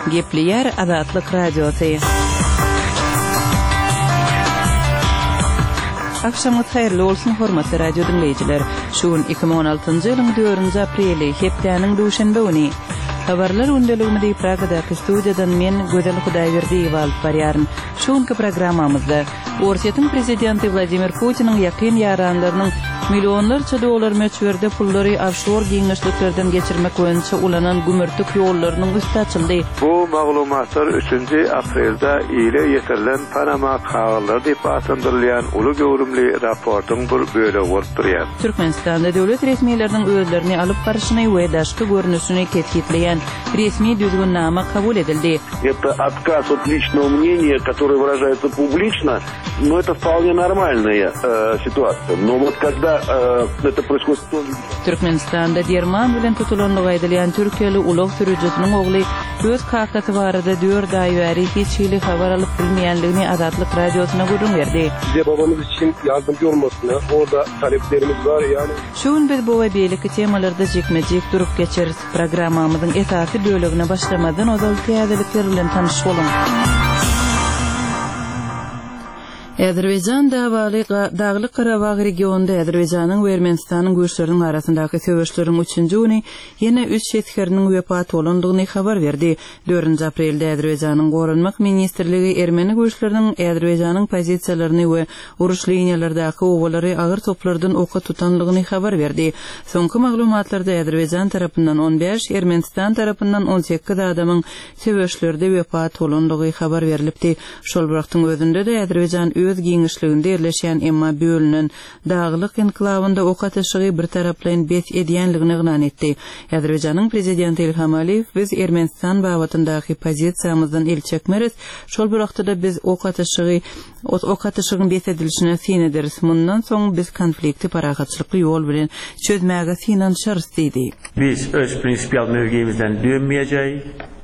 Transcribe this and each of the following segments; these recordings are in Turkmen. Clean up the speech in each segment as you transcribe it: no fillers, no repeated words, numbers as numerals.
Gepli Azatlyk Radiosu. Akşamınız hayırlı olsun hormatly radio dinleyijiler. Şuun 2016-njy ýylyň 4-nji apreli hepdeniň duşanbe güni. Habarlar öndeliğinde Praga'daki studiyadan men Gödel Hudaýberdi alyp barýaryn. Şuňky programmamyzda Orsetň prezidenti Vladimir Putin'in ýakyn ýaranlarynyň milyonlarça dolar möçberde pullary offshore giňişliklerden geçirmek boýunça ulanan gümürtük ýollarynyň üstü açyldy. Bu maglumatlar 3 aprelde ile ýetirilen Panama kagaları diýip atandyrylýan uly göwrümli raportyň bir bölegi bolup durýar. Türkmenistanda döwlet resmiýetleriniň özlerini alyp barşyny we daşky görnüşini ketkitleýän resmi düzgünnama kabul edildi. Это отказ от личного мнения, которое выражается публично, но это вполне нормальная ситуация. Но вот когда это происходит... Türkmenistanda Derman bilen tutulanlygy aýdylýan Türkiýeli ulug sürüjüsiniň ogly öz kakaty barada 4 ay bäri hiç hili habar alyp bilmeýänligini Azatlyk Radiosyna görünýärdi. Bize babamız için yardımcı olmasını, orada taleplerimiz var yani. Şuň biz bu we beýleki temalarda jekmejek durup geçeriz. Programmamyzyň esasy bölegine başlamadan ozal täzelikler bilen tanyş bolun. Azerbaycan Dağlyk Karabağ regionunda Azerbayjanyň we Ermenistanyň güýçleriniň arasyndaky söwüşleriň 3-nji güni ýene 3 şeýheriniň wepat bolandygyny habar berdi. 4 aprelde Azerbayjanyň Gorunmak ministrligi Ermeni güýçleriniň Azerbayjanyň pozisiýalaryny we uruş liniýalaryndaky owalary agyr toplardan oka tutanlygyny habar berdi. Soňky maglumatlarda Azerbayjan tarapyndan 15, Ermenistan tarapyndan 18 adamyň söwüşlerde wepat bolandygy habar berilipdi. Şol wagtyň özünde de Azerbayjan öz giňişliginde ýerleşýän emma bölünen Dağlyk enklawynda ok ateşigi bir taraplan bet edýänligini ýagnan etdi. Azerbayjanyň prezidenti Ilham Aliýew biz Ermenistan babatyndaky pozisiýamyzdan el çekmeriz. Şol bir wagtda biz ok ateşigiň bet edilişine sin ederiz. Mundan soň biz konflikti paragatçylykly ýol bilen çözmäge sinanşarys diýdi. Biz öz prinsipial mövgimizden dönmeyeceğiz.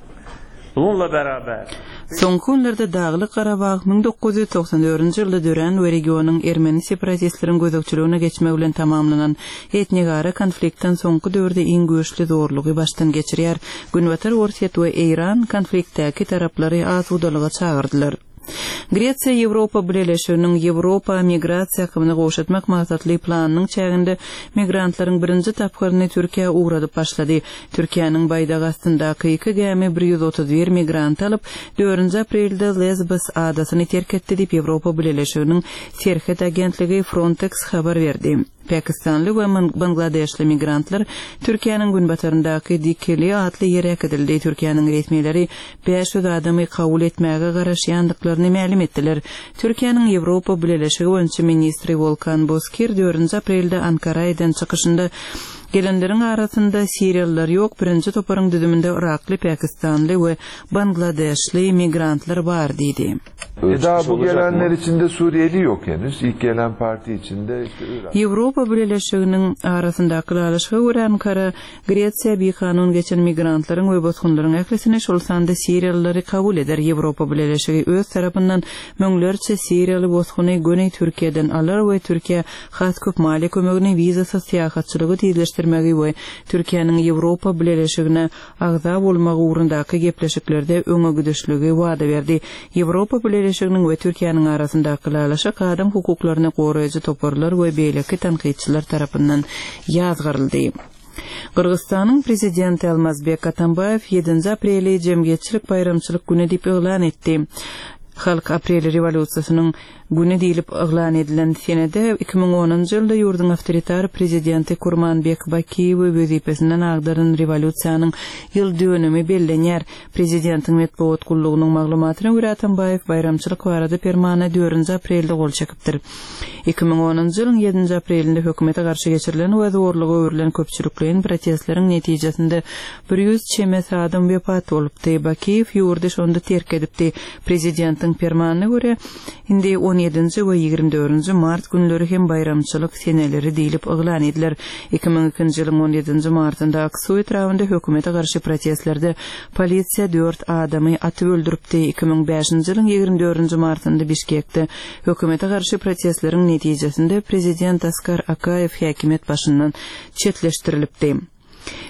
Bununla beraber Soňky günlerde Dağlyk Karabağ 1994-nji ýylda dören we regionyň Ermeni separatistleriň gözegçiligine geçmek bilen tamamlanan etnigara konfliktden soňky döwürde iň güýçli zorlugy başdan geçirýär. Günbatar Orset we Eýran konfliktdäki taraplary asudalyga çagyrdylar. Gretsiýa Ýewropa birleşiginiň Ýewropa migrasiýa hakyny goşatmak maksatly planynyň çäginde migrantlaryň birinji tapgyryny Türkiýe uğradyp başlady. Türkiýanyň baýdagastyndaky 2 gemi 131 migrant alyp 4 aprelde Lesbos adasyny terk etdi diýip Ýewropa birleşiginiň Serhet agentligi Frontex habar berdi. Pakistanly we Bangladeşli migrantlar Türkiýanyň günbataryndaky Dikili atly ýere edildi. Türkiýanyň resmiýetleri 500 adamy kabul etmäge garaşýandyklaryny ma'lum etdiler. Türkiýanyň Ýewropa birleşigi boýunça ministri Volkan Bozkir 4 aprelde Ankaradan çykyşynda gelenleriň arasynda Siriýalılar ýok, birinji toparyň düzüminde Irakly, Pakistanly we Bangladeşli migrantlar bar diýdi. Daha bu gelenler içinde Suriyeli yok henüz. İlk gelen parti içinde işte Irak. Ýewropa birleşiginiň arasyndaky alışyga görä Ankara, Gretsiýa bir kanun geçen migrantlaryň we bozgunlaryň ählisini şol sanda Siriýalylary kabul eder. Ýewropa birleşigi öz tarapyndan möňlerçe Siriýaly bozguny Gönej Türkiýeden alar we Türkiýe has köp mali kömegini vizasy syýahatçylygy tezleşdirmegi we Türkiýanyň Ýewropa birleşigine agza bolmagy ugrundaky gepleşiklerde öňe gidişligi wada berdi. Ýewropa birleşiginiň we Türkiýanyň arasyndaky alışyk adam hukuklaryny goraýjy toparlar we beýleki tanqidçiler tarapyndan ýazgyryldy. Kırgızstanyň prezidenti Almazbek Atambayev 7 apreli Jemgyýetçilik bayramçylyk güni diýip elan etdi. Halk aprel revolýusiýasynyň güni diýilip elan edilen senede 2010-njy ýylda ýurdun awtoritar prezidenti Kurmanbek Bakiýew wezipesinden agdaran revolýusiýanyň ýyl dönümi bellenýär. Prezidentiň medeniýet gullugynyň maglumatyna görä Atambayew bayramçylyk barada permana 4 aprelde gol çekipdir. 2010-njy ýylyň 7 aprelinde hökümete garşy geçirilen we zorlugy öwrülen köpçülikliň protestleriň netijesinde 100 çemes adam wepat bolupdy. Bakiýew ýurdy şonda terk edipdi. Prezidentiň permanına görä indi 17 we 24 mart günleri hem bayramçylyk seneleri diýilip elan ediler. 2002-nji ýylyň 17 martynda Aksuy etrafynda hökümete garşy protestlerde polisiýa 4 adamy atyp öldüripdi. 2005-nji ýylyň 24 martynda Bişkekde hökümete garşy protestleriň netijesinde prezident Askar Akayev häkimet başyndan çetleşdirilipdi.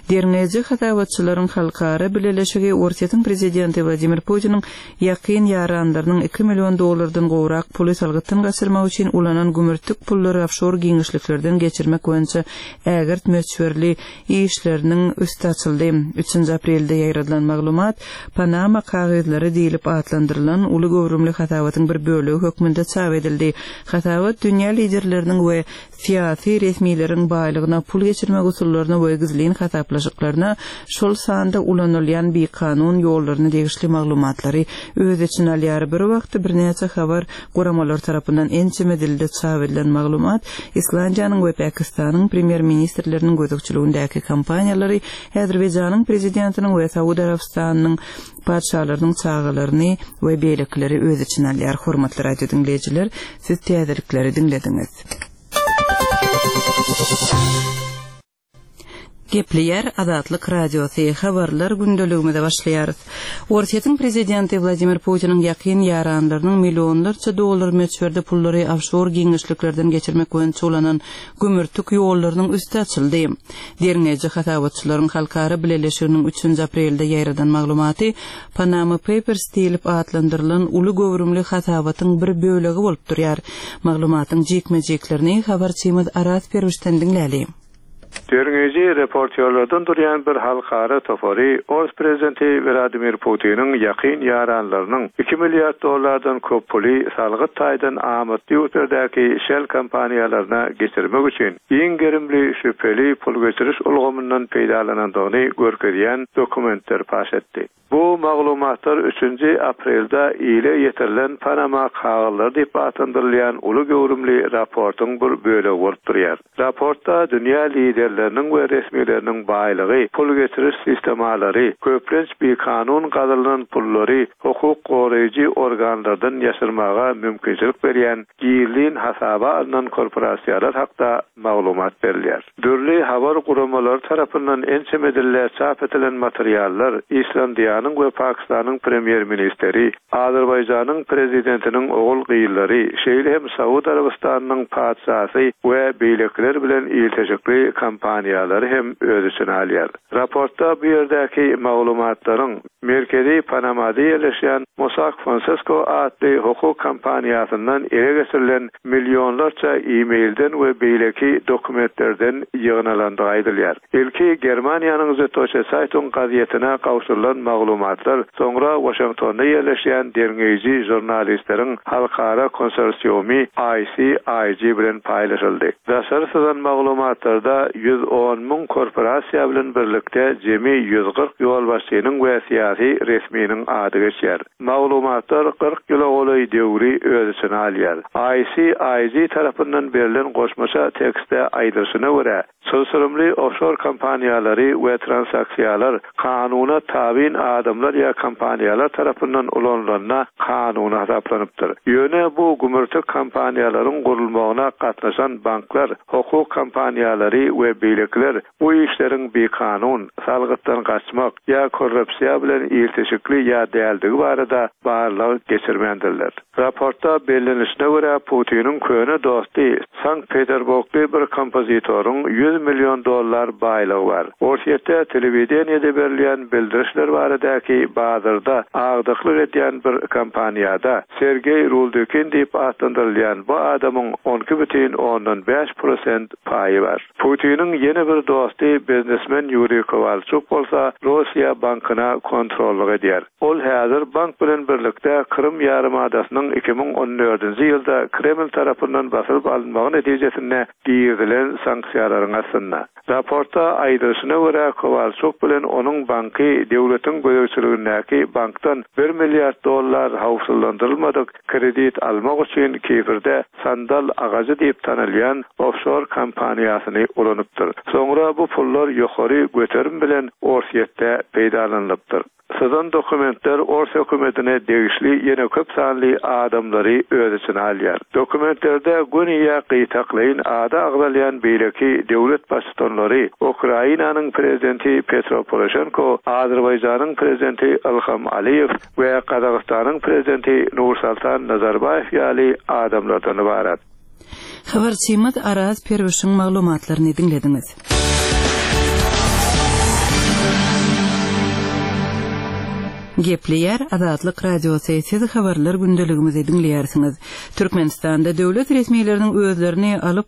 Derneji hatavatçylaryň halkara birleşigi Ortiýetiň prezidenti Vladimir Putin'in ýakyn ýaranlarynyň $2 milyon gowrak puly salgytdan gaçyrmak üçin ulanan gümürtük pullary offshore giňişliklerden geçirmek boýunça ägirt möçberli işleriniň üstü açyldy. 3 aprelde ýaýradylan maglumat Panama kagydlary diýilip atlandyrylan uly gowrumly hatawatyň bir bölegi hökmünde çap edildi. Hatawat dünýä liderleriniň we siýasy resmiýleriň baýlygyna pul geçirmek usullaryna we gizlin hataplaşyklaryna şol sanda ulanylýan bir kanun ýollaryny degişli maglumatlary öz içine alýar. Bir wagtda bir näçe habar goramalar tarapyndan ençeme dilde çap edilen maglumat Islandiýanyň we Pakistanyň premier ministrleriniň gödükçiligindäki kampaniýalary Azerbaýjanyň prezidentiniň we Saudy Arabistanynyň padşahlarynyň çağalaryny we beýlekleri öz içine alýar. Hormatly radio dinleýijiler, siz täzelikleri dinlediňiz. Gepleyer Adatlyk Radiosy habarlar gündeligimizde başlaýar. Ortiýetiň prezidenti Vladimir Putin'in ýakyn ýaranlarynyň milyonlarça dollar möçberde pullary offshore giňişliklerden geçirmek boýunça ulanan gümürtük ýollarynyň üstü açyldy. Derneji hatavatçylaryň halkara birleşiginiň 3 aprelde ýaýradan maglumaty Panama Papers diýilip atlandyrylan uly gowrumly hatawatyň bir bölegi bolup durýar. Maglumatyň jekme-jeklerini habarçymyz Aras Perwişden dinläli. Derneji reportörlerden durýan bir halkara topary Orus prezidenti Vladimir Putin'in ýakyn ýaranlarynyň $2 milyon köp puly salgyt taýdan amatly ýurtlardaki şel kampaniýalaryna geçirmek üçin iň gerimli şüpheli pul geçiriş ulgamyndan peýdalanandygyny görkezýän dokumentler paş etdi. Bu maglumatlar 3 aprelde ile ýetirilen Panama kagylary diýip atandyrylýan uly gowrumly raportyň bir bölegi bolup durýar. Raportda dünýä liderleriniň we resmiýetleriniň baýlygy, pul geçiriş sistemalary, köplenç bir kanun gazylynan pullary hukuk goraýjy organlardan ýaşyrmaga mümkinçilik berýän giýilin hasaba alynan korporasiýalar hakda maglumat berilýär. Dürli habar guramalary tarapyndan ençemedille çap edilen materiallar Islandiýanyň we Pakistanyň premier ministeri, Azerbaýjanyň prezidentiniň ogul gyýyllary, şeýle hem Saudy Arabistanynyň padşahy we beýlekler bilen ilteşikli kampaniýalary hem öz içine alýar. Raportda bu ýerdäki maglumatlaryň merkezi Panamada ýerleşýän Mossack Fonseca adly hukuk kampaniýasyndan ele geçirilen milyonlarça e-mailden we beýleki dokumentlerden ýygnalandygy aýdylýar. Ilki Germaniýanyň Süddeutsche Zeitung gazetina gawşurylan maglumatlar soňra Washingtonda ýerleşýän derneji jurnalistleriň halkara konsorsiumy ICIG bilen paýlaşyldy. Daşarysydan maglumatlarda 110.000 korporasiýa bilen birlikde jemi 140 ýol başçynyň we siýasy resmiýiniň ady geçýär. Maglumatlar 40 ýyl döwri öz içine alýar. ICIG tarapyndan berilen goşmaça tekstde aýdyryşyna görä, sözsürümli offshore kampaniýalary we transaksiýalar kanuna tabin adamlar ya kampaniýalar tarapyndan ulanylanyna kanuna hasaplanypdyr. Ýöne bu gümürtük kampaniýalaryň gurulmagyna gatnaşan banklar, hukuk kampaniýalary we beýlekler bu işleriň bir kanun, salgytdan gaçmak ya korrupsiýa bilen ilteşikli ya däldigi barada barlyk geçirmendirler. Raportda bellenişine görä Putin'in köne dosty Sankt Peterburgly bir kompozitoryň $100 milyon baýlygy bar. Ortiýetde telewiziýanyňda berilýän bildirişler baradaki bazarda agdyklyk edýän bir kampaniýada Sergey Ruldykin diýip atandyrylýan bu adamyň 12,5% paýy bar. Putin'in ýene bir dosty biznesmen Yuri Kovalchuk bolsa Russiýa bankyna kontrollyk edýär. Ol häzir bank bilen birlikde Krym ýarymadasynyň 2014-nji ýylda Kreml tarapyndan basylyp alınmagy netijesinde giýilen sanksiýalaryň aslynda. Raportda aýdyryşyna görä Kovalchuk bilen onuň banky döwletiň gödekçiligindäki bankdan $1 milyon hawsyllandyrylmadyk kredit almak üçin Kipirde sandal agacı diýip tanylýan offshore kampaniýasyny ulanypdyr. Soňra bu pullar ýokary göterim bilen Ortiýetde peýdalanlypdyr. Sözün dokumentler Orus hökümetine degişli ýene köp sanly adamlary öz içine alýar. Dokumentlerde güniýe gytaklaýyn ada agdalýan beýleki döwlet başçylary, Ukrainanyň prezidenti Petro Poroshenko, Azerbaýjanyň prezidenti Ilham Aliýew we Kazakstanyň prezidenti Nursultan Nazarbayew ýaly adamlardan ibarat. Habarçymyz Aras Perwişiň maglumatlaryny dinlediňiz. Gepleyer Azatlyk radiosu siz habarlar gündeligimizi dinleýärsiňiz. Türkmenistanda döwlet resmiýetleriniň özlerini alyp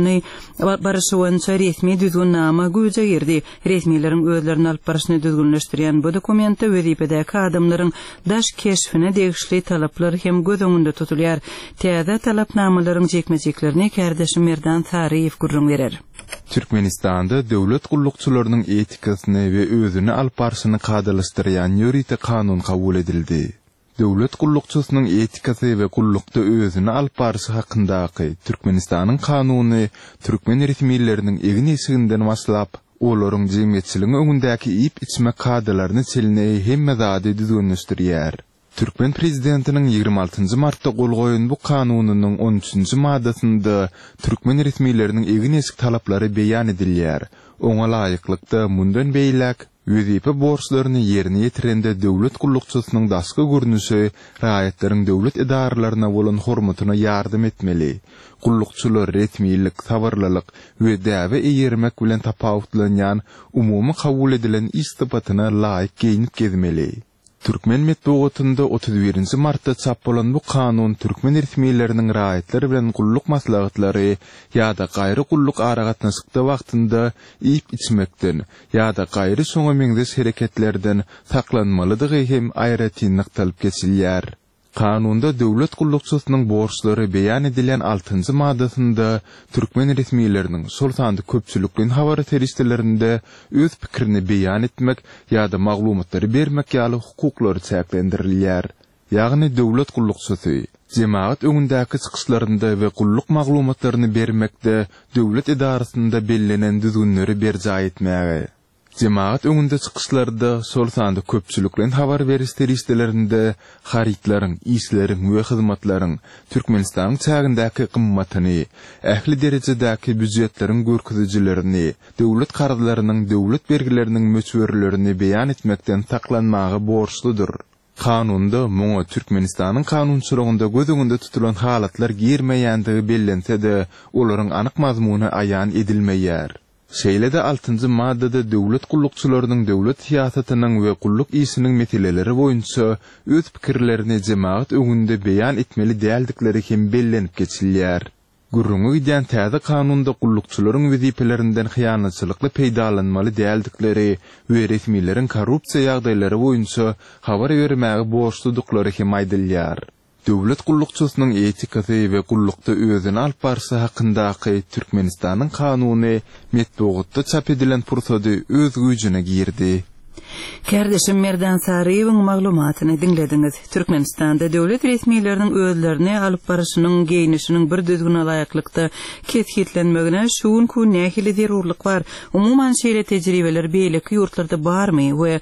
barışyňça resmi düzgünnama güýje girdi. Resmiýetlerin özlerini alyp barışyny düzgünleşdirýän bu dokumentde wezipedäki adamlaryň daş keşfine degişli talaplary hem göz öňünde tutulýar. Täze talapnamalaryň jekmejeklerini Kardeşim Merdan Sariýew gurrun berer. Türkmenistanda döwlet gullukçylarynyň etikasyny we özüni alyp barşyny kadrlaşdyrýan ýöriýetli kanun kabul edildi. Döwlet gullukçysynyň etikasy we gullukda özüni alyp barşy hakyndaky Türkmenistanyň kanuny türkmen resmiýetleriniň egin esiginden başlap, olaryň jemgyýetçiligiň öňündäki ip içme kadrlaryny çeline hemme zady düzgünleşdirýär. Türkmen prezidentinin 26 Martda gol goýan bu kanunynyň 13-nji maddasynda türkmen resmiýetleriniň egin esik talaplary beýan edilýär. Oňa laýyklykda mundan beýlek wezipä borçlaryny ýerine ýetirende döwlet gullukçysynyň daşky görnüşi raýatlaryň döwlet idaralaryna bolan hormatyna ýardym etmeli. Gullukçylar resmiýetlik, sabarlylyk we däwe eýermek bilen tapawutlanýan umumy kabul edilen istipatyna laýyk geýinip gezmeli. Türkmen metbuatynda 31 Martda çap bolan bu kanun türkmen resmiýetleriniň raýatlary bilen gulluk maslahatlary ýa-da gaýry gulluk aragatnaşykda wagtynda ip içmekden ýa-da gaýry soňa meňdes hereketlerden saklanmalydygy hem aýratynlyk talap geçilýär. Kanunda döwlet gullukçysynyň borçlary beýan edilen 6-njy maddasynda türkmen resmiýetleriniň sol sandy köpçülikden habar terişlerinde öz pikirini beýan etmek ýa-da maglumatlary bermek ýaly hukuklary çäklendirilýär. Ýagny döwlet gullukçysy jemaat öňündäki çykyşlarynda we gulluk maglumatlaryny bermekde döwlet idarasynda bellenen düzgünleri berja etmäge. Jemaat öňünde çykyşlarda sol sandy köpçülikden habar beriş terişlerinde haritlaryň, isleriň we hyzmatlaryň Türkmenistanyň çägindäki gymmatyny, ähli derejedäki büdjetleriň görkezijilerini, döwlet kararlarynyň, döwlet bergileriniň möçberlerini beýan etmekden saklanmagy borçludyr. Kanunda muňa Türkmenistanyň kanunçylygynda göz öňünde tutulan halatlar girmeýändigi bellense-de, olaryň anyk mazmuny aýan edilmeýär. Şeýle-de 6-njy maddada döwlet gullukçylarynyň döwlet siýasatynyň we gulluk isiniň meseleleri boýunça öz pikirlerini jemaat öňünde beýan etmeli däldikleri hem bellenip geçilýär. Gurrungy giden täze kanunda gullukçylaryň weziplerinden hyýanatçylykly peýdalanmaly däldikleri we resmiýetlerin korrupsiýa ýagdaýlary boýunça habar bermäge borçludyklary hem aýdylýar. Döwlet gullukçysynyň etikasy we gullukda özüni alyp barşy hakyndaky Türkmenistanyň kanuny metbuatda çap edilen pursady öz güýjüne girdi. Kardeşim Merdan Sariýewiň maglumatyny dinlediňiz. Türkmenistanda döwlet resmiýetleriniň özlerini alyp barşynyň geýnişiniň bir düzgün alaýaklykda kesgitlenmegine şuňku nähili zerurlyk bar. Umuman şeýle tejribeler beýleki ýurtlarda barmy we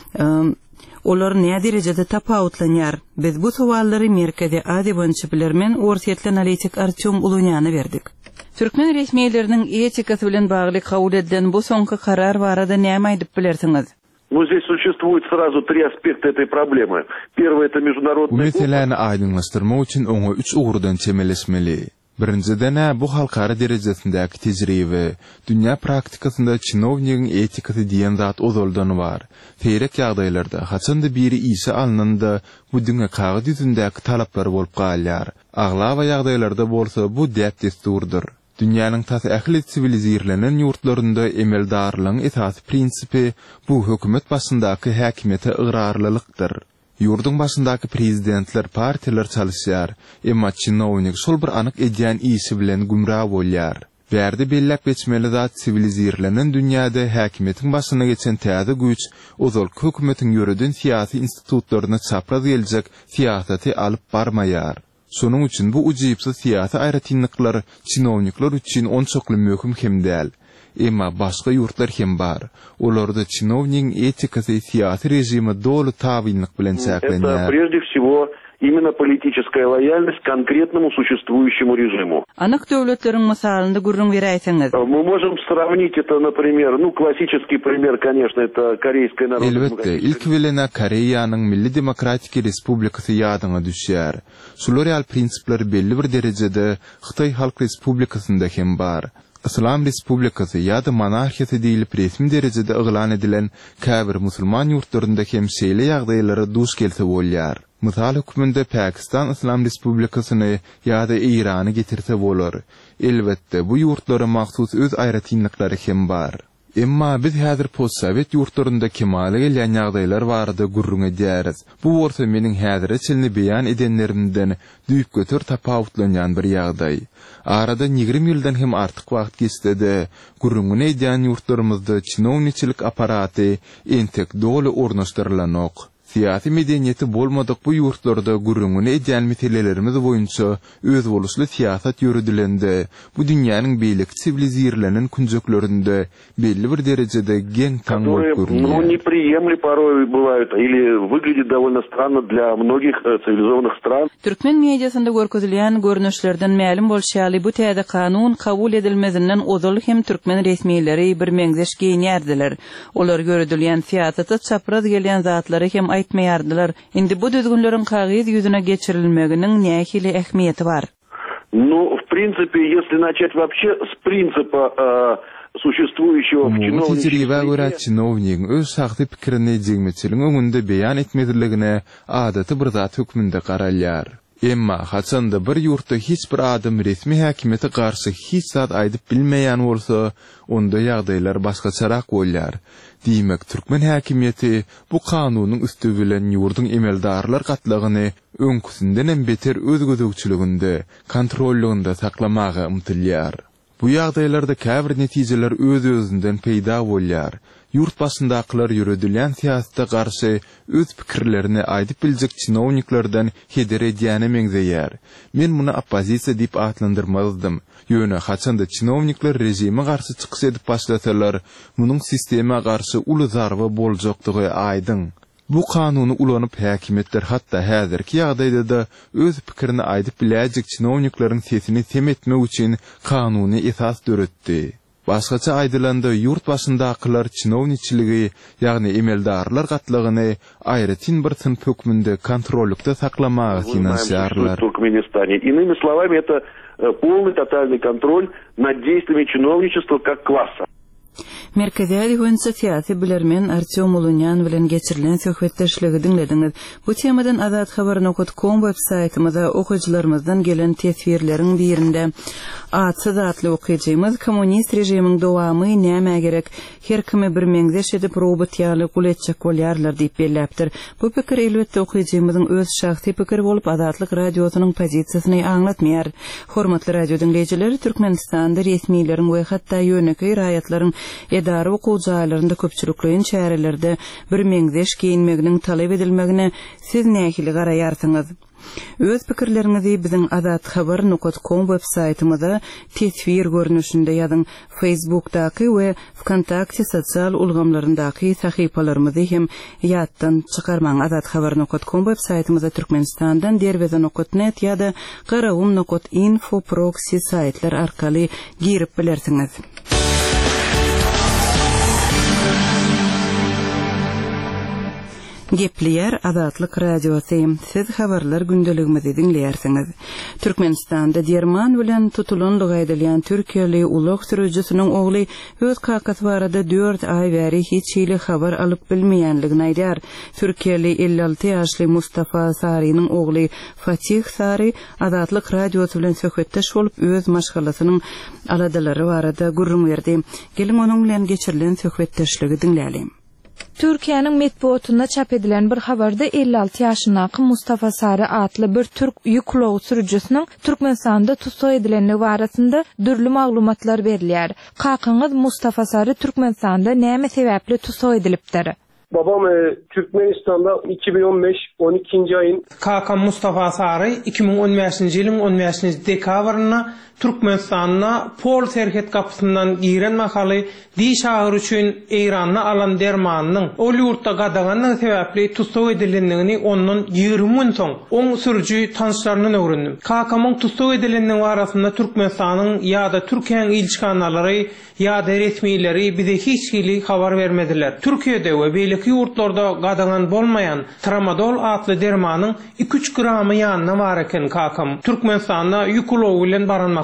olar ne derejede tapawutlanýar? Biz bu sowallary merkezi adibonçy bilermen orsiýetli analitik Artyom Ulunýany berdik. Türkmen resmiýetleriniň etikasy bilen bagly kabul edilen bu soňky karar barada näme aýdyp bilersiňiz? Ну, здесь существует сразу три аспекта этой проблемы. Первый — это международный... Bu meseleni aýdynlaşdyrmak üçin oňa 3 ugurdan çemeleşmeli. Birinciden bu halkara derejesindäki tejribe, dünýä praktikasynda çinownigiň etikasy diýen zat ozaldany bar. Feýrek ýagdaýlarda haçanda biri işe alnanda bu dünýä kağıt ýüzündäki talaplar bolup galýar. Aglawa ýagdaýlarda bolsa bu däp desturdur. Dünýäniň tasy ähli sivilizirlenen ýurtlarynda emeldarlygyň esasy prinsipi bu hökümet başyndaky häkimete ıgrarlylykdyr. Yurdun başyndaky prezidentler, partiýalar çalışýar, emma çinownik şol bir anyk edýän işi bilen gümrah bolýar. Bärde bellek geçmeli zat sivilizirlenen dünýäde häkimetiň başyna geçen täze güýç, ozal hökümetiň ýöreden siýasy institutlaryna çapraz geljek siýasaty alyp barmaýar. Şonuň üçin bu ujypsy siýasy aýratynlyklar çinowniklar üçin onçokly möhüm hem däl. Emma başga ýurtlar hem bar. Olarda çinowniň etikasy siýasy rejimi dolu tabynlyk bilen çäklenýär. Это прежде всего именно политическая лояльность к конкретному существующему режиму. Anyk döwletleriň misalynda gurrun beräýsiňiz. Мы можем сравнить это, например, классический пример, конечно, это Корейская Народная Elbette, ilk bilene Koreýanyň Milli Demokratik Respublikasy ýadyňa düşýär. Şular ýaly prinsipler belli bir derejede Xitay Halk Respublikasynda hem bar. İslam Respublikasy ýa-da monarhiýasy diýilip resmi derejede yglan edilen käbir musulman ýurtlarynda hem şeýle ýagdaýlara duş gelse bolýar. Mysal hökmünde Pakistan İslam Respublikasyny ýa-da Irany getirse bolar. Elbetde bu ýurtlara mahsus öz aýratynlyklary hem bar. Emma biz häzir postsovet ýurtlarynda kemale gelýän ýagdaýlar barada gurrun edýäris. Bu bolsa meniň häzir çylny beýan edenlerimden düýüp götür tapawutlanýan bir ýagdaý. Arada 20 ýyldan hem artyk wagt geçdi. Gurrun edýän ýurtlarymyzda çynowniçilik aparaty entek doly ornaşdyrylanyk. Siyasi medeniyeti bolmadyk bu ýurtlarda gurrun edýän meselelerimiz boýunça öz boluşly siyasat ýürüdilende, bu dünýäniň beýlik sivilizirlenen künjeklerinde belli bir derejede geň taň bolup görünýär. Неприемлемы порой бывают или выглядит довольно странно для многих цивилизованных стран. Türkmen mediasynda görkezilýän görnüşlerden ma'lum bolşaly bu täze kanun kabul edilmezinden ozal hem türkmen resmiýetleri bir meňzeş geýnýärdiler. Olar görüdilýän siýasata çapraz gelýän zatlary hem aýtmaýardylar. Indi bu düzgünleriň kagyz ýüzüne geçirilmeginiň nähili ähmiýeti bar? Ну, в принципе, если начать вообще с принципа существующего в чиновничестве. Чиновник öz şahsy pikirini jegmeçiliň öňünde beýan etmediligine adaty bir zat hökmünde garalýar. Emma haçanda bir ýurtda hiç bir adam resmi häkimete garşy hiç zat aýdyp bilmeýän bolsa, onda ýagdaýlar başgaçarak bolýar. Diýmek, türkmen häkimiýeti bu kanunyň üstü bilen ýurdun emeldarlar gatlygyny öňküsinden beter öz gözegçiliginde, kontrollugynda saklamaga umtylýar. Bu ýagdaýlarda käbir netijeler öz-özünden peýda bolýar. Yurt başyndakylar ýürüdilýän siýasata garşy öz pikirlerini aýdyp biljek çynowniklerden heder edýäne meňzeýär. Men muny oppozisiýa diýip atlandyrmazdım. Ýöne haçanda çynownikler rejime garşy çykyş edip başlasalar, munyň sisteme garşy uly zarba boljakdygy aýdyn. Bu kanuny ulanyp häkimetler hatda häzirki ýagdaýda da öz pikirini aýdyp biläjek çynowniklaryň sesini temetmek üçin kanuny esas döretdi. Başgaça aýdylanda ýurt başyndakylar çynowniçiligi, ýagny emeldarlar gatlygyny aýratyn bir sınıf hökmünde kontrollukda saklamagy finansiýarlar. Иными словами, это полный тотальный контроль над действиями чиновничества как класса. Merkezäli Hünsa siyasi bilermen Artyom Ulunyan bilen geçirilen söhbetdeşligi dinlediňiz. Bu temadan azadhabar.com websaytymyza okuwçylarymyzdan gelen tesvirleriň birinde atsız atly okuyjymyz kommunist rejimiň dowamy näme gerek her kimi bir meňzeş edip robot ýaly guletjek bolýarlar diýip belläpdir. Bu pikir elbetde okuyjymyzyň öz şahsy pikiri bolup Azatlyk radiosynyň pozisiýasyny aňlatmaýar. Hormatly radio dinleýijileri, Türkmenistanda resmiýetleriň we hatda ýöneki raýatlaryň edara okuwjalarynda köpçüliklerin çärelerde bir meňzeş giyinmeginiň talap edilmegine siz nähili garaýarsyňyz? Öz pikirlerinizi biziň azadhabar.com websaytymyza tesvir görnüşinde ýazyň. Facebookdaky we Vkontakte sosial ulgamlaryndaky sahypalarymyzy hem ýatdan çykarmaň. Azadhabar.com websaytymyza Türkmenistandan derwezan.net ýa-da garawum.info proxy saytlar arkaly girip bilersiňiz. Gepleýär Azatlyk radiosi. Siz habarlar gündeligimizi dinleýärsiňiz. Türkmenistanda derman bilen tutulanlyk aýdylýan Türkiýeli ulak sürüjüsiniň ogly öz kakasy barada 4 ay bäri hiç ýyly habar alyp bilmeýänligini aýdýar. Türkiýeli 56 ýaşly Mustafa Sarynyň ogly Fatih Sary Azatlyk radiosi bilen söhbetdeş bolup öz maşgalasynyň aladylary barada gurrun berdi. Gelin onuň bilen geçirilen söhbetdeşligi dinläýälim. Türkiýanyň metbuatynda çap edilen bir habarda 56 ýaşyndaky Mustafa Sary atly bir türk ýük ulogy sürüjüsiniň Türkmenistanda tutsak edilenligi barasynda dürli maglumatlar berilýär. Kakyňyz Mustafa Sary Türkmenistanda näme sebäpli tutsak edilipdir? Babam Türkmenistan'da 2015-12. ayın Kakam Mustafa Sary 2015-nji ýylyň 15-nji dekabrynda Türkmenistan'a Pol terhet kapısından giren makaly di şahır üçün Eýranyň alan dermanynyň ol ýurtda gadaganyň sebäpli tutsak edilendigini ondan 20 gün soň oň sürüji tanışlarynyň öwrendim. Kakamyň tutsak edilendigiň barasynda Türkmenistanyň ýa-da Türkiýanyň ilçikanalary ýa-da resmiýetleri bize hiç hili habar bermediler. Türkiýede we beýleki ýurtlarda gadagan bolmayan tramadol atly dermanyň 2-3 gramy ýanyna bar eken kakam. Türkmenistanda ýük ulogy bilen baranmak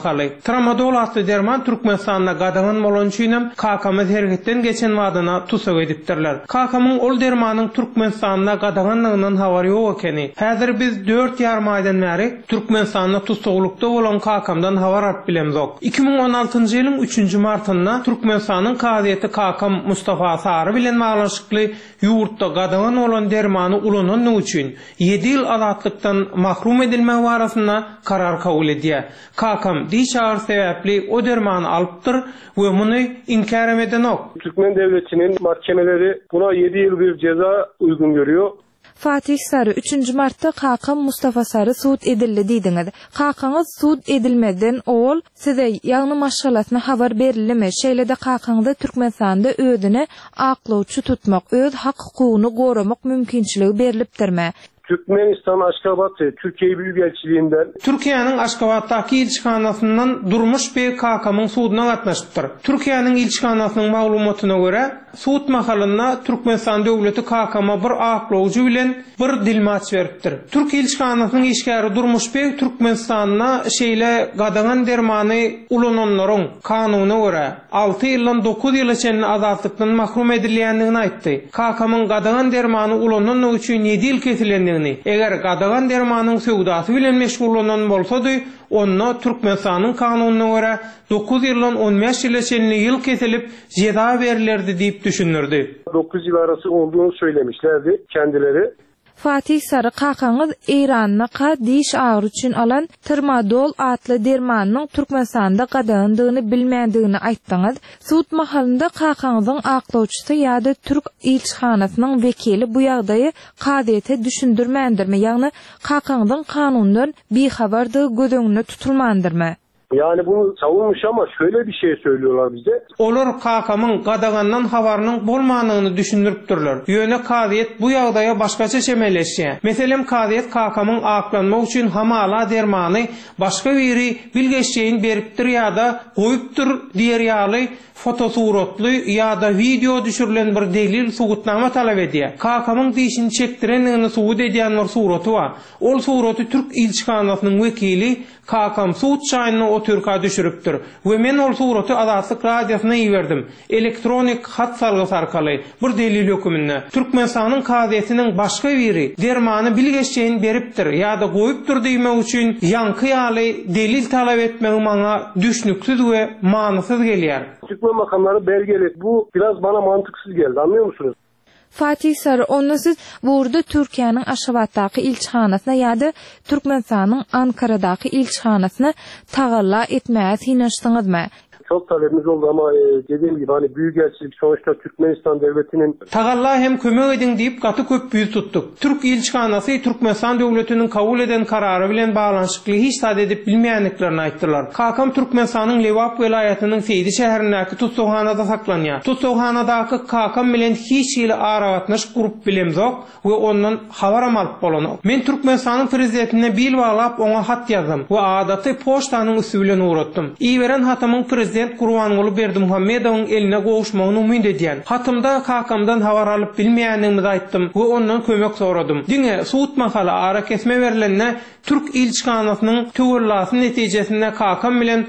makaly. Tramadol atly derman Türkmenistanda gadagan bolan üçinem KKM hergetden geçen wadyna tusak edipdirler. KKM'ın ol dermanyň Türkmenistanda gadaganlygyndan habary ýok ekeni. Häzir biz 4 ýarym aýdan bäri Türkmenistanda tusaklykda bolan KKM'dan habar alyp bilemzok. 2016-njy ýylyň 3-nji martynda Türkmenistanyň kaziýeti KKM Mustafa Sary bilen baglanşykly ýurtda gadagan bolan dermany ulanyny üçin 7 ýyl azatlykdan mahrum edilme barasynda karar kabul edýär. KKM diýşar sebäpli o dermany alypdyr we muny inkar edenok. Türkmen devletinin mahkemeleri buna 7 yıl bir ceza uygun görüyor. Fatih Sarı 3. Mart'ta KKM Mustafa Sarı suud edildi diýdiňiz. KKM'yz suud edilmeden ol size ýagny maşgalatyna habar berilme. Şeýlede KKM'da Türkmenistanda özüni aklawçy tutmak, öz hak hukugyny goramak mümkinçiligi berilipdirme. Türkmenistan Aşgabat Türkiye Büyükelçiliğinden Türkiýanyň Aşgabatdaky ilçihanasyndan Durmuş Bey KKM'yň suuduna gatnaşdyr. Türkiýanyň ilçihanasynyň maglumatyna görä, suud mahalynda Türkmenistan döwleti KKM'a bir aklawçy bilen bir dilmaç beripdir. Türkiýe ilçihanasynyň işgäri Durmuş Bey Türkmenistanda şeýle gadagan dermany ulananlaryň kanunyna görä 6 ýyldan 9 ýyl içinde azatlykdan mahrum edilýändigini aýtdy. KKM'yň gadagan dermany ulanany üçin 7 ýyl kesilendigini, eger gadagan dermanyň söwdasy bilen meşgullanan bolsady, onda Türkmenistanyň kanunyna görä 9 ýyldan 15 ýyla çenli ýyl kesilip jeda berilerdi diýip düşünürdi. 9 yıl arası olduğunu söylemişlerdi kendileri. Fatih Sarı KKM'yz Eýranyna diş ağrı üçin alan Tramadol atly dermanyň Türkmenistanda gadagandygyny bilmädigini aýtdyňyz. Suud mahalynda KKM'yň aklawçysy ýa-da Türk ilçihanasynyň wekili bu ýagdaýy kaziýete düşündirmändirmi? Ýagny KKM'yň kanundan bihabardygy göz tutulmandyrmy? Yani bunu savunmuş ama şöyle bir şey söylüyorlar bize. Olar KKM'yň gadagandan habarynyň bolmanyny düşündiripdirler. Ýöne kaziýet bu ýagdaýa başgaça çemeleşýär. Meselem kaziýet KKM'yň aklanmak üçin hamala dermany başga biri bilgeççeýin beripdir ýa-da goýupdyr diýer ýaly fotosuratly ýa-da video düşürilen bir delil sugutnama talap edýär. KKM'yň diýişini çekdirendigini suwut edýän bir suraty bar. Ol suraty Türk ilçihanasynyň wekili KKM suwut çaýyny o türka düşürüpdir. We men ol suraty Azatlyk radiosyna ýiberdim. Elektronik hat salgysy arkaly bir delil höküminde. Türkmenistanyň kaziýetiniň başga biri dermany bilgeççeýin beripdir ýa-da goýupdyr diýmek üçin ýanky ýaly delil talap etmek maňa düşnüksiz we manysyz gelýär. Türkmen makamları belgeli. Bu biraz bana mantıksız geldi. Anlıyor musunuz? Fatih Sarı, onu siz burada Türkiýanyň Aşgabatdaky ilçihanasyna ýa-da Türkmenistanyň Ankaradaky ilçihanasyna tagalla etmäge synaşdyňyzmy? Çok talebimiz oldu ama dediğim gibi hani büyükelçilik sonuçta Türkmenistan devletinin tagalla hem kömek edin diýip gaty köpüýü tuttuk. Türk ilçihanasy Türkmenistan döwletiniň kabul eden karary bilen baglanşykly hiç sad edip bilmeýänliklerini aýtdylar. KKM Türkmenistanyň Lewap welaýatynyň Seydi şäherindäki tutsakhanada saklanýar. Tutsakhanadaky KKM bilen hiç ýyly aragatnaş gurup bilemzok we ondan habar alyp bolanok. Men Türkmenistanyň prezidentine bil baglap oňa hat ýazdym we adaty poçtanyň üstü bilen uğratdym. Iýeren hatymyň prezident Gurbanguly Berdimuhammedowyň eline goşmagyny umyt edýän. Hatymda KKM'dan habar alyp bilmeýändigimi aýtdym we ondan kömek soradym. Diňe suud mahaly ara kesme berilende Türk ilçihanasynyň töwerläsi netijesinde KKM bilen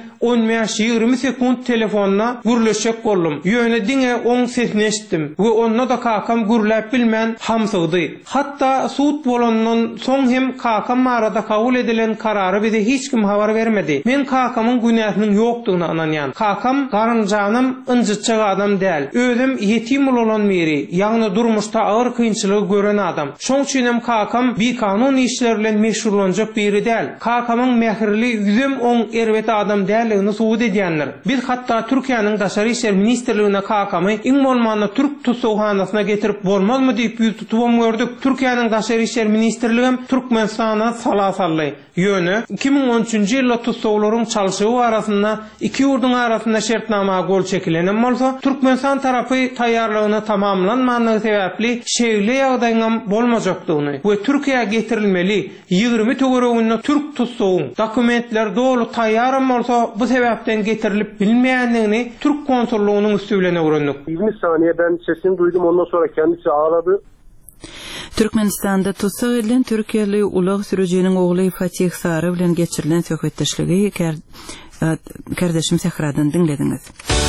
15-20 sekund telefonuna gürleşek boldum. Ýöne diňe oň sesini eşitdim we onda da KKM gürläp bilmän hamsygdy. Hatda suud bolandan soň hem KKM arada kabul edilen karary bize hiç kim habar bermedi. Men KKM'yň günäsiniň ýokdugyny ananýan. KKM garynjanym ynjytjak adam däl. Özüm yetim bolan biri, ýagny durmuşda agyr kynçylygy gören adam. Şoň üçin hem KKM bir kanun işleri bilen meşgullanjak biri däl. KKM'yň mähirli ýüzüm oň erbet adam dälligini suwut edýänler. Biz hatda Türkiýanyň Daşary işler ministrligine KKM'y iň bolmanda Türk tutsakhanasyna getirip bolmazmy diýip ýüz tutup gördük. Türkiýanyň Daşary işler ministrligim Türkmenistana salasaly. Ýöne 2013-nji ýylda tutsaklaryň çalyşygy arasynda iki ýurduň arasynda şertnama gol çekilenen bolsa, Türkmenistan tarapy taýýarlygyny tamamlanmagyny sebäpli şeýle ýagdaýyň bolmajakdygyny we Türkiýe getirilmeli 20 töwereginde Türk tutsagyň dokumentler dolu taýýar bolsa bu sebäpden getirilip bilmeýändigini Türk konsullugynyň üstü bilen öwrendik. 20 saniye ben sesini duydum, ondan sonra kendisi ağladı. Türkmenistanda tutsak edilen Türkiýeli ulak sürüjiniň ogly Fatih Sary bilen geçirilen söhbetdeşligi Kardeşim Sehradan dinlediniz.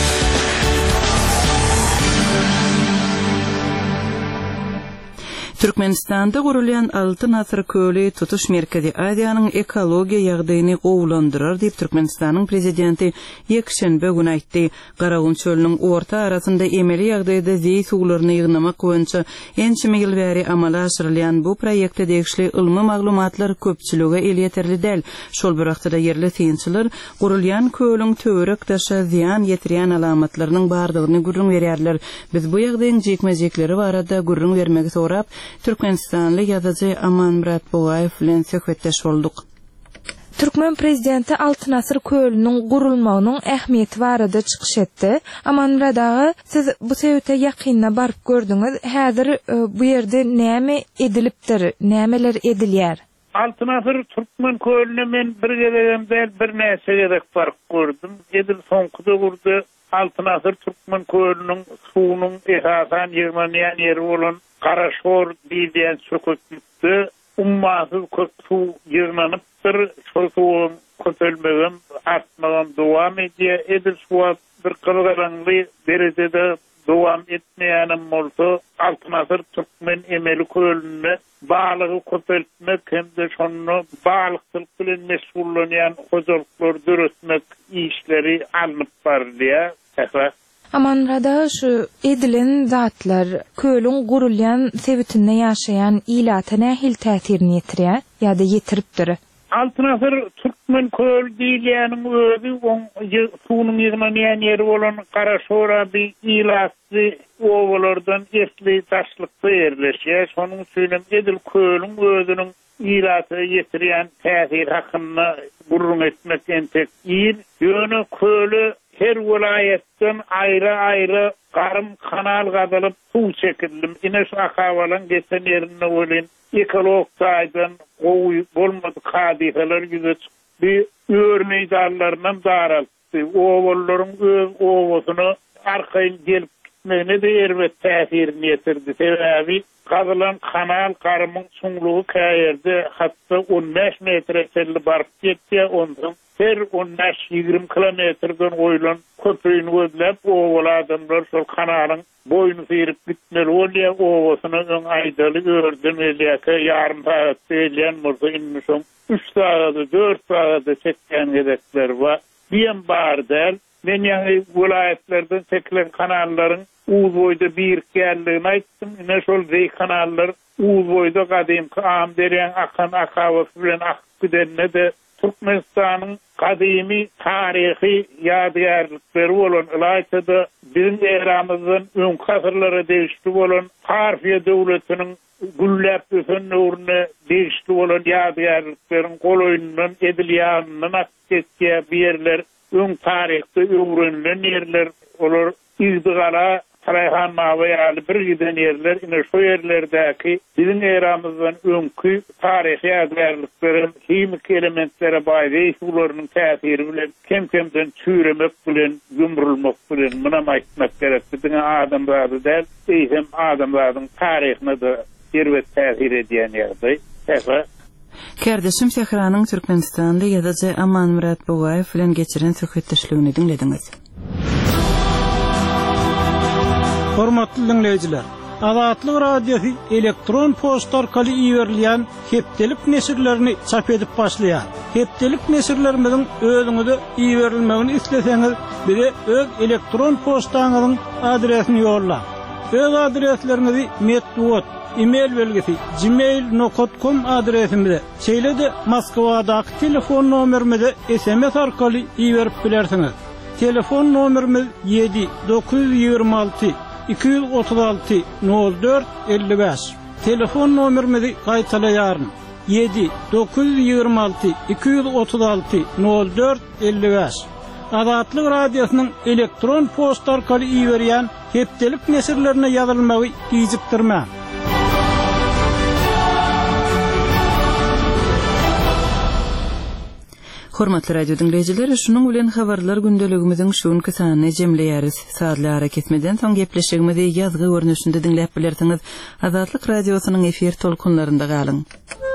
Türkmenistanda gurulýan Altyn asr köli tutuş merkezi Asiýanyň ekologiýa ýagdaýyny gowlandyrar diýip Türkmenistanyň prezidenti ýekşenbe gün aýtdy. Garagun çölüniň orta arasynda emeli ýagdaýda zeý suwlaryny ýygnamak boýunça ençime ýyl bäri amala aşyrylýan bu proýekte degişli ilmi maglumatlar köpçülige el ýeterli däl. Şol bir wagtda yerli synçylar gurulýan köliň töwerek taşa ziýan ýetirýän alamatlarynyň bardygyny gurrun berýärler. Biz bu ýagdaýyň jekmejekleri barada gurrun bermegi sorap Türkmenistanly ýazyjy Amanmurat Bogaýew bilen söhbetdeş bolduk. Türkmen prezidenti Altyn asr kölüniň gurulmagynyň ähmiýeti barada çykyş etdi. Amanmurat ağa, siz bu sebäpde ýakynna baryp gördüňiz. Häzir bu ýerde näme edilipdir, nämeler edilýär? Altyn asr Türkmen kölüne men bir gelegende bir näse gerek baryp gördüm. Edil soňkuda gurdy. Altyn asr Türkmen kölüniň suwunyň esasan ýygmanýan ýeri bolan Karaşor diýen söküklükde ummasyz köp suw ýygnanypdyr. Şol suwun köpelmegem, artmagam dowam edýär. Edil suwa bir gyrgyrlygy derejede dowam etmeýänim bolsa, Altyn asr Türkmen emeli kölüne balygy köpeltmek hemde şonu balykçylyk bilen mesullanýan hojalyklar döretmek işleri alınıp barýar. Amanrada şu edilen zatlar kölün gurulyan sebitinde ýaşaýan ilata nähil täsirini ýetirýär ýa-da ýetiripdir. Altyn asr Türkmen köl diýilýäniň özü suwunyň ýygmanýan ýeri bolan Karaşora bir ilasy owalardan esli taşlykda ýerleşýär. Şonuň üçin edil köliň özüniň ilata ýetirýän täsir hakyna gurrun etmek entek ýer. Ýöne köli her vilayetden ayrı garym kanal gazalyp suw çekildim. Ine şu akawalan geçen ýerine bolan ekolog taýdan gowy bolmady kadifeler ýüze çykdy. Örmeýdanlaryndan daraldy. Owallaryň öz owasyny arkaýyn gelip gitmegine de erbet täsirini ýetirdi. Sebäbi gazalan kanal garymyň suňlugy käýerde hatda 15 metre çelli baryp ýetdi. Ondan her 15-20 kilometrden goýulan köpüýini gözläp owal adamlar şol kanalyň boýuny syrip gitmeli bolýar. Owasyny öň aýdaly gördüm elýäke ýarym saat edilýän bolsa inmişim 3 saat 4 saat çekýän gedekler bar. Biýen bardal men ýa-ni vilayetlerden çekilen kanallaryň uz boýda bir geldigini aýtdym. Ine şol zeý kanallar uz boýda gadymky am derýän akan akawa bilen akyp gidenne de Türkmenistanyň kadymy taryhy ýadygärlikleri bolan Ilaýçada bizim eramyzdan öňkü asyrlara degişli bolan Parfiýa döwletiniň gülläp ösen nuruna degişli bolan ýadygärlikleriň goloýundan edilýäninden aksesýä berler öň taryhda öwrenilen ýerler olar ýygdygala Sarayhan mawaýaly bir giden ýerler ine şu ýerlerdäki bizim eramyzdan öňkü taryhy ýadygärliklerin himik elementlere baýdy şularynyň täsiri bilen kem-kemden çüremek bilen gümrülmek bilen muna aýtmak gerek. Bizim adamlary däl, hem adamlaryň taryhyna da serwet täsir edýän ýerdi. Kardeşim Sehranyň Türkmenistanda ýazyjy Amanmurat Bogaýew bilen geçiren söhbetdeşligini dinlediňiz. Hormatly dinleyijiler, Azatlyk radiosu elektron posta orkaly iýerilýän hepdelik nesirlerini çap edip başlaýar. Hepdelik nesirlerimiziň özüňize iýerilmegini isleseňiz, bize öz elektron postaňyzyň adresini ýolla. Öz adreslerinizi metbuat, e-mail belgisi gmail.com adresimize, şeýle-de Moskwadaky telefon nomerimize SMS orkaly iýerip bilersiňiz. Telefon nomerimiz 7-926 236 04 55. Telefon nomerimizi gaýtalaýaryn. 7-926 236 04 55. Azatlyk radiosynyň elektron posta orkaly iýerýän hepdelik nesirlerine ýazylmagy gijikdirmä. Hormatly radio dinleyijileri, şunuň bilen habarlar gündeligimiziň şuňky sanyny jemleýäris. Saatlara ketmeden soň gepleşigimizi ýazgy görnüşinde dinläp bilersiňiz. Azatlyk radiosynyň efir tolkunlarynda galyň.